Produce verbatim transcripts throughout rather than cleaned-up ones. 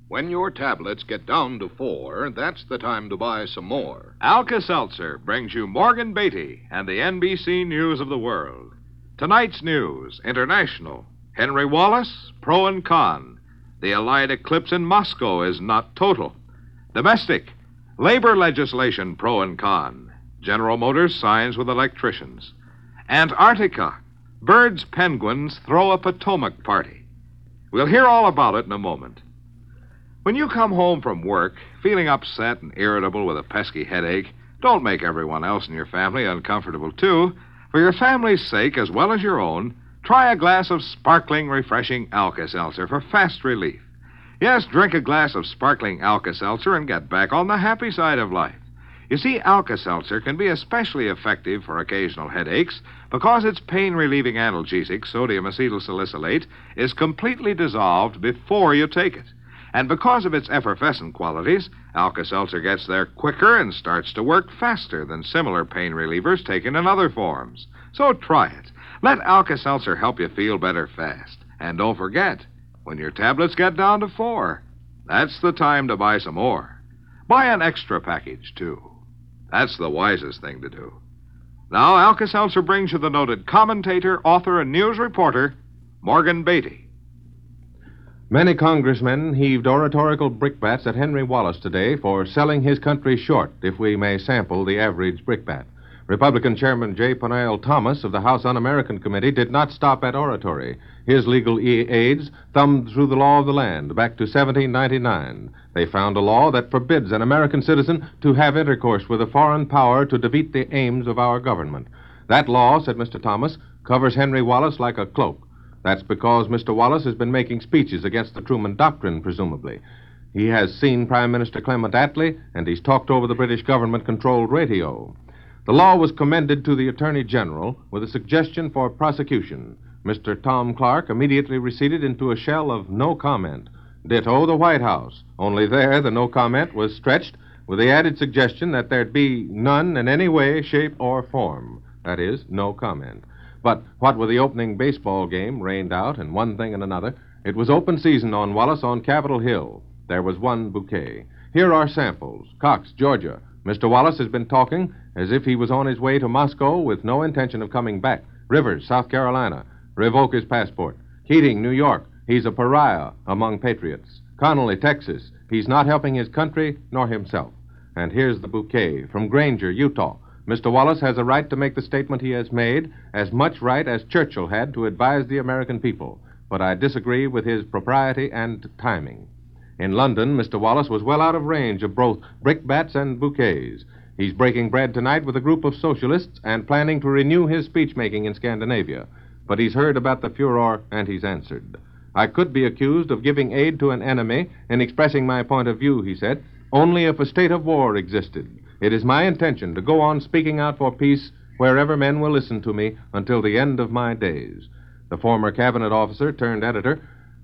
When your tablets get down to four, that's the time to buy some more. Alka-Seltzer brings you Morgan Beatty and the N B C News of the World. Tonight's news, international. Henry Wallace, pro and con. The Allied eclipse in Moscow is not total. Domestic. Labor legislation, pro and con. General Motors signs with electricians. Antarctica. Birds, penguins throw a Potomac party. We'll hear all about it in a moment. When you come home from work, feeling upset and irritable with a pesky headache, don't make everyone else in your family uncomfortable, too. For your family's sake, as well as your own, try a glass of sparkling, refreshing Alka-Seltzer for fast relief. Yes, drink a glass of sparkling Alka-Seltzer and get back on the happy side of life. You see, Alka-Seltzer can be especially effective for occasional headaches because its pain-relieving analgesic, sodium acetylsalicylate, is completely dissolved before you take it. And because of its effervescent qualities, Alka-Seltzer gets there quicker and starts to work faster than similar pain relievers taken in other forms. So try it. Let Alka-Seltzer help you feel better fast. And don't forget, when your tablets get down to four, that's the time to buy some more. Buy an extra package, too. That's the wisest thing to do. Now, Alka-Seltzer brings you the noted commentator, author, and news reporter, Morgan Beatty. Many congressmen heaved oratorical brickbats at Henry Wallace today for selling his country short, if we may sample the average brickbat. Republican Chairman J. Peniel Thomas of the House Un-American Committee did not stop at oratory. His legal aides thumbed through the law of the land back to seventeen ninety-nine. They found a law that forbids an American citizen to have intercourse with a foreign power to defeat the aims of our government. That law, said Mister Thomas, covers Henry Wallace like a cloak. That's because Mister Wallace has been making speeches against the Truman Doctrine, presumably. He has seen Prime Minister Clement Attlee, and he's talked over the British government-controlled radio. The law was commended to the Attorney General with a suggestion for prosecution. Mister Tom Clark immediately receded into a shell of no comment. Ditto the White House. Only there, the no comment was stretched with the added suggestion that there'd be none in any way, shape, or form. That is, no comment. But what with the opening baseball game rained out and one thing and another, it was open season on Wallace on Capitol Hill. There was one bouquet. Here are samples. Cox, Georgia. Mister Wallace has been talking as if he was on his way to Moscow with no intention of coming back. Rivers, South Carolina. Revoke his passport. Keating, New York. He's a pariah among patriots. Connolly, Texas. He's not helping his country nor himself. And here's the bouquet from Granger, Utah. Mister Wallace has a right to make the statement he has made, as much right as Churchill had to advise the American people. But I disagree with his propriety and timing. In London, Mister Wallace was well out of range of both brickbats and bouquets. He's breaking bread tonight with a group of socialists and planning to renew his speech-making in Scandinavia. But he's heard about the furor, and he's answered. I could be accused of giving aid to an enemy in expressing my point of view, he said, only if a state of war existed. It is my intention to go on speaking out for peace wherever men will listen to me until the end of my days. The former cabinet officer turned editor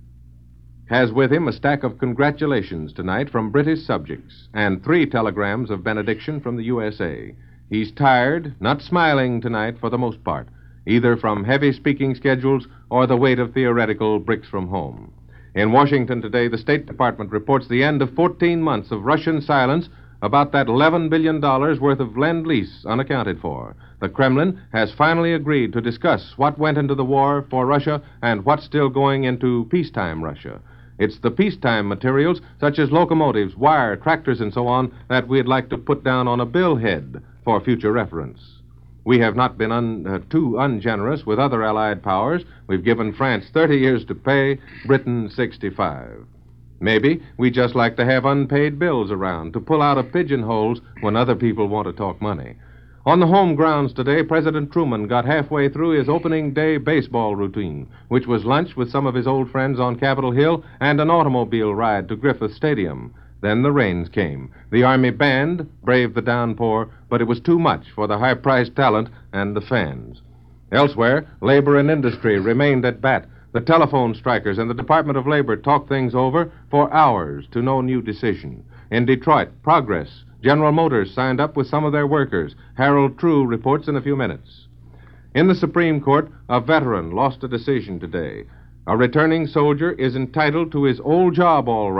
has with him a stack of congratulations tonight from British subjects and three telegrams of benediction from the U S A. He's tired, not smiling tonight for the most part, either from heavy speaking schedules or the weight of theoretical bricks from home. In Washington today, the State Department reports the end of fourteen months of Russian silence about that eleven billion dollars worth of lend-lease unaccounted for. The Kremlin has finally agreed to discuss what went into the war for Russia and what's still going into peacetime Russia. It's the peacetime materials, such as locomotives, wire, tractors, and so on, that we'd like to put down on a billhead for future reference. We have not been un, uh, too ungenerous with other Allied powers. We've given France thirty years to pay, Britain sixty-five. Maybe we just like to have unpaid bills around to pull out of pigeonholes when other people want to talk money. On the home grounds today, President Truman got halfway through his opening day baseball routine, which was lunch with some of his old friends on Capitol Hill and an automobile ride to Griffith Stadium. Then the rains came. The Army band braved the downpour, but it was too much for the high-priced talent and the fans. Elsewhere, labor and industry remained at bat. The telephone strikers and the Department of Labor talked things over for hours to no new decision. In Detroit, Progress, General Motors signed up with some of their workers. Harold True reports in a few minutes. In the Supreme Court, a veteran lost a decision today. A returning soldier is entitled to his old job, all right,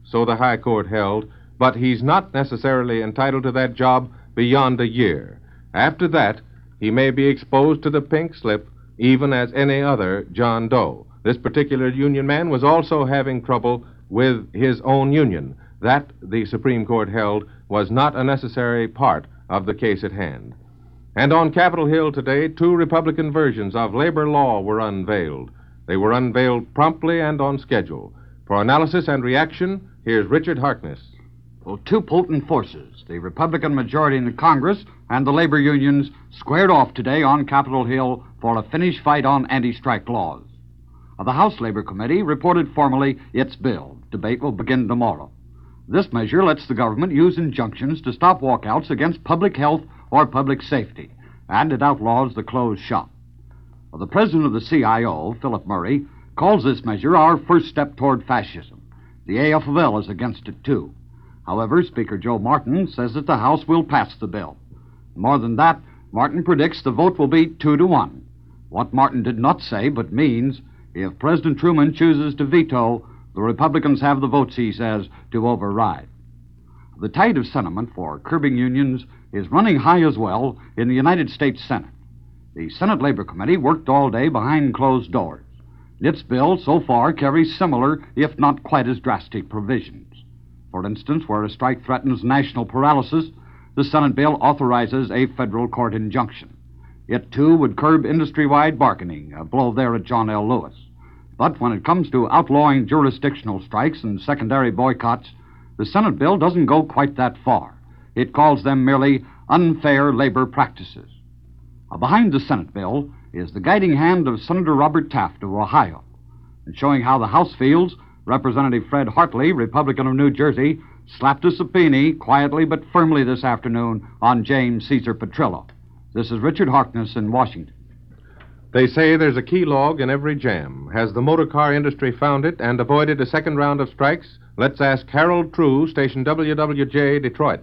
so the High Court held, but he's not necessarily entitled to that job beyond a year. After that, he may be exposed to the pink slip, even as any other John Doe. This particular union man was also having trouble with his own union. That, the Supreme Court held, was not a necessary part of the case at hand. And on Capitol Hill today, two Republican versions of labor law were unveiled. They were unveiled promptly and on schedule. For analysis and reaction, here's Richard Harkness. Well, two potent forces, the Republican majority in the Congress and the labor unions, squared off today on Capitol Hill for a finish fight on anti-strike laws. The House Labor Committee reported formally its bill. Debate will begin tomorrow. This measure lets the government use injunctions to stop walkouts against public health or public safety, and it outlaws the closed shop. Well, the president of the C I O, Philip Murray, calls this measure our first step toward fascism. The A F L is against it, too. However, Speaker Joe Martin says that the House will pass the bill. More than that, Martin predicts the vote will be two to one. What Martin did not say, but means, if President Truman chooses to veto, the Republicans have the votes, he says, to override. The tide of sentiment for curbing unions is running high as well in the United States Senate. The Senate Labor Committee worked all day behind closed doors. Its bill so far carries similar, if not quite as drastic, provisions. For instance, where a strike threatens national paralysis, the Senate bill authorizes a federal court injunction. It, too, would curb industry-wide bargaining, a blow there at John L. Lewis. But when it comes to outlawing jurisdictional strikes and secondary boycotts, the Senate bill doesn't go quite that far. It calls them merely unfair labor practices. Uh, behind the Senate bill is the guiding hand of Senator Robert Taft of Ohio. And showing how the House feels, Representative Fred Hartley, Republican of New Jersey, slapped a subpoena quietly but firmly this afternoon on James Caesar Petrillo. This is Richard Harkness in Washington. They say there's a key log in every jam. Has the motor car industry found it and avoided a second round of strikes? Let's ask Harold True, station W W J, Detroit.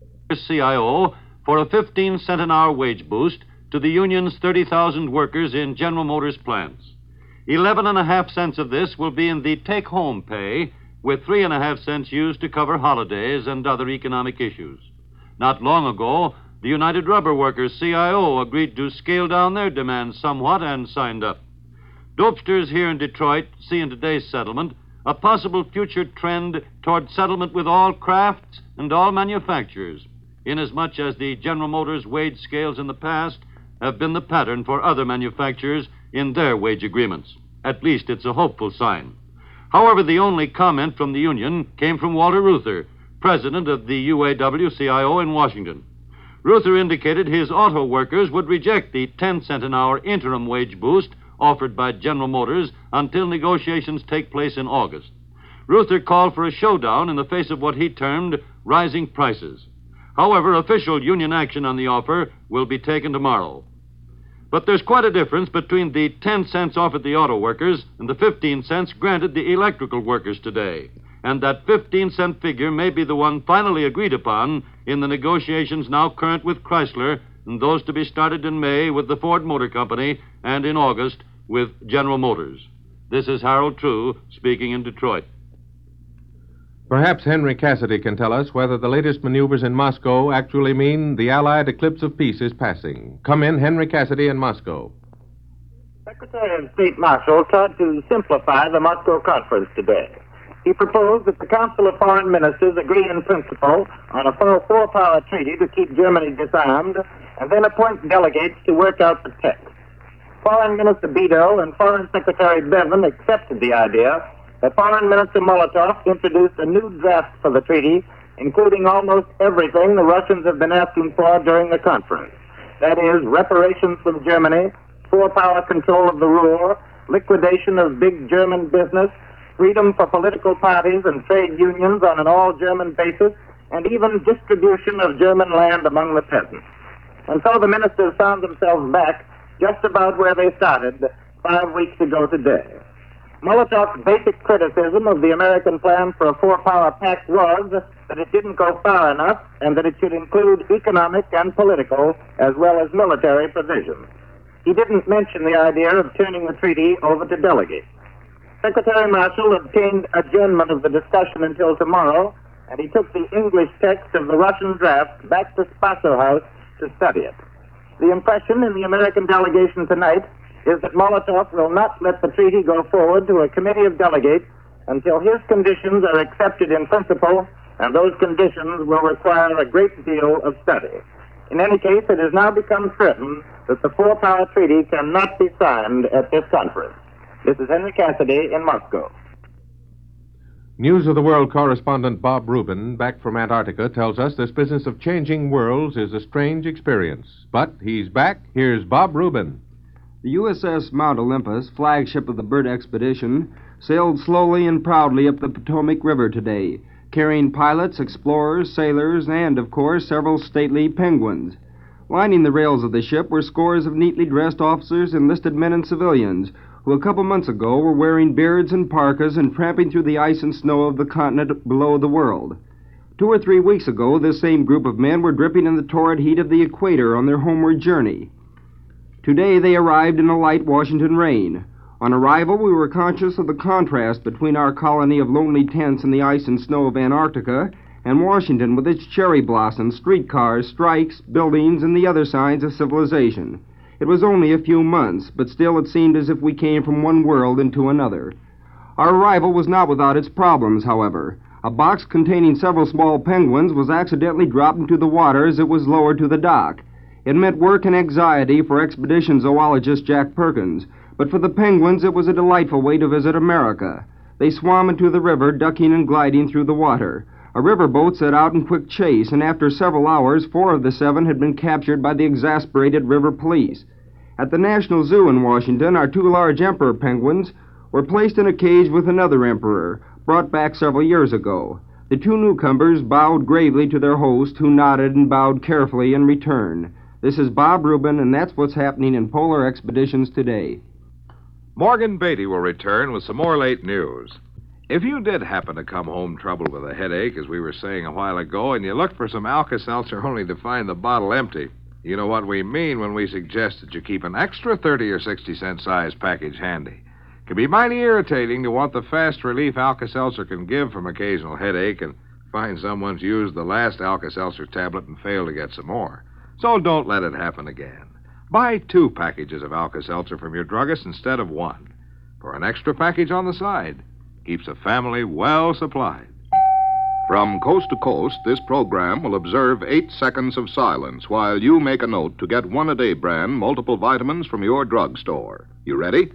C I O for a fifteen cent an hour wage boost to the union's thirty thousand workers in General Motors plants. Eleven and a half cents of this will be in the take-home pay, with three and a half cents used to cover holidays and other economic issues. Not long ago, the United Rubber Workers, C I O, agreed to scale down their demands somewhat and signed up. Dopesters here in Detroit see in today's settlement a possible future trend toward settlement with all crafts and all manufacturers, inasmuch as the General Motors wage scales in the past have been the pattern for other manufacturers in their wage agreements. At least it's a hopeful sign. However, the only comment from the union came from Walter Reuther, president of the U A W C I O in Washington. Reuther indicated his auto workers would reject the ten cent an hour interim wage boost offered by General Motors until negotiations take place in August. Reuther called for a showdown in the face of what he termed rising prices. However, official union action on the offer will be taken tomorrow. But there's quite a difference between the ten cents offered the auto workers and the fifteen cents granted the electrical workers today. And that fifteen cent figure may be the one finally agreed upon in the negotiations now current with Chrysler and those to be started in May with the Ford Motor Company and in August with General Motors. This is Harold True speaking in Detroit. Perhaps Henry Cassidy can tell us whether the latest maneuvers in Moscow actually mean the Allied eclipse of peace is passing. Come in, Henry Cassidy in Moscow. Secretary of State Marshall tried to simplify the Moscow conference today. He proposed that the Council of Foreign Ministers agree in principle on a four-power treaty to keep Germany disarmed and then appoint delegates to work out the text. Foreign Minister Beadle and Foreign Secretary Bevan accepted the idea, but Foreign Minister Molotov introduced a new draft for the treaty, including almost everything the Russians have been asking for during the conference. That is, reparations from Germany, four-power control of the Ruhr, liquidation of big German business, freedom for political parties and trade unions on an all-German basis, and even distribution of German land among the peasants. And so the ministers found themselves back just about where they started five weeks ago today. Molotov's basic criticism of the American plan for a four-power pact was that it didn't go far enough and that it should include economic and political as well as military provisions. He didn't mention the idea of turning the treaty over to delegates. Secretary Marshall obtained adjournment of the discussion until tomorrow, and he took the English text of the Russian draft back to Spaso House to study it. The impression in the American delegation tonight is that Molotov will not let the treaty go forward to a committee of delegates until his conditions are accepted in principle, and those conditions will require a great deal of study. In any case, it has now become certain that the four-power treaty cannot be signed at this conference. This is Henry Cassidy in Moscow. News of the World correspondent Bob Rubin, back from Antarctica, tells us this business of changing worlds is a strange experience. But he's back. Here's Bob Rubin. The U S S Mount Olympus, flagship of the Burt expedition, sailed slowly and proudly up the Potomac River today, carrying pilots, explorers, sailors, and, of course, several stately penguins. Lining the rails of the ship were scores of neatly dressed officers, enlisted men, and civilians, who a couple months ago were wearing beards and parkas and tramping through the ice and snow of the continent below the world. Two or three weeks ago, this same group of men were dripping in the torrid heat of the equator on their homeward journey. Today they arrived in a light Washington rain. On arrival, we were conscious of the contrast between our colony of lonely tents in the ice and snow of Antarctica and Washington with its cherry blossoms, streetcars, strikes, buildings, and the other signs of civilization. It was only a few months, but still it seemed as if we came from one world into another. Our arrival was not without its problems, however. A box containing several small penguins was accidentally dropped into the water as it was lowered to the dock. It meant work and anxiety for expedition zoologist Jack Perkins, but for the penguins it was a delightful way to visit America. They swam into the river, ducking and gliding through the water. A riverboat set out in quick chase, and after several hours, four of the seven had been captured by the exasperated river police. At the National Zoo in Washington, our two large emperor penguins were placed in a cage with another emperor, brought back several years ago. The two newcomers bowed gravely to their host, who nodded and bowed carefully in return. This is Bob Rubin, and that's what's happening in polar expeditions today. Morgan Beatty will return with some more late news. If you did happen to come home troubled with a headache, as we were saying a while ago, and you looked for some Alka-Seltzer only to find the bottle empty, you know what we mean when we suggest that you keep an extra thirty or sixty cent size package handy. It can be mighty irritating to want the fast relief Alka-Seltzer can give from occasional headache and find someone's used the last Alka-Seltzer tablet and failed to get some more. So don't let it happen again. Buy two packages of Alka-Seltzer from your druggist instead of one. For an extra package on the side, keeps a family well supplied. From coast to coast, this program will observe eight seconds of silence while you make a note to get one-a-day brand multiple vitamins from your drugstore. You ready?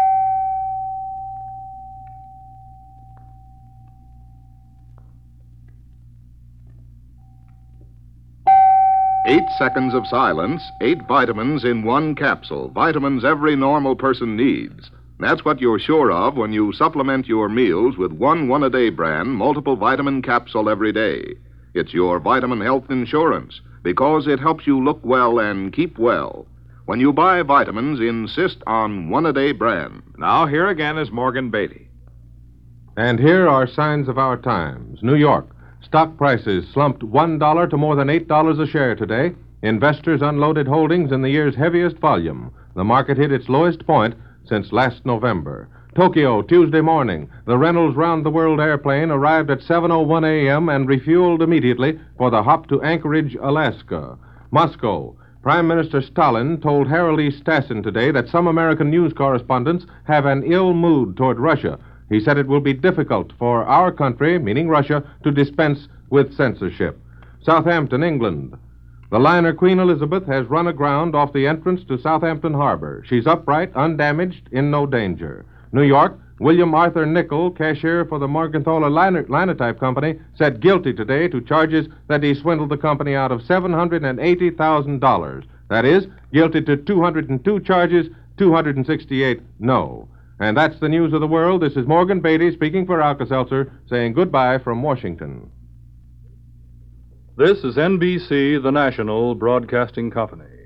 Eight seconds of silence, eight vitamins in one capsule. Vitamins every normal person needs. That's what you're sure of when you supplement your meals with one one-a-day brand multiple vitamin capsule every day. It's your vitamin health insurance because it helps you look well and keep well. When you buy vitamins, insist on one-a-day brand. Now, here again is Morgan Beatty. And here are signs of our times. New York. Stock prices slumped one dollar to more than eight dollars a share today. Investors unloaded holdings in the year's heaviest volume. The market hit its lowest point since last November. Tokyo, Tuesday morning. The Reynolds round-the-world airplane arrived at seven oh one a.m. and refueled immediately for the hop to Anchorage, Alaska. Moscow. Prime Minister Stalin told Harold E. Stassen today that some American news correspondents have an ill mood toward Russia. He said it will be difficult for our country, meaning Russia, to dispense with censorship. Southampton, England. The liner Queen Elizabeth has run aground off the entrance to Southampton Harbor. She's upright, undamaged, in no danger. New York, William Arthur Nickel, cashier for the Morgenthaler Liner, Linotype Company, said guilty today to charges that he swindled the company out of seven hundred eighty thousand dollars. That is, guilty to two hundred two charges, two hundred sixty-eight no. And that's the news of the world. This is Morgan Beatty speaking for Alka-Seltzer, saying goodbye from Washington. This is N B C, the national broadcasting company.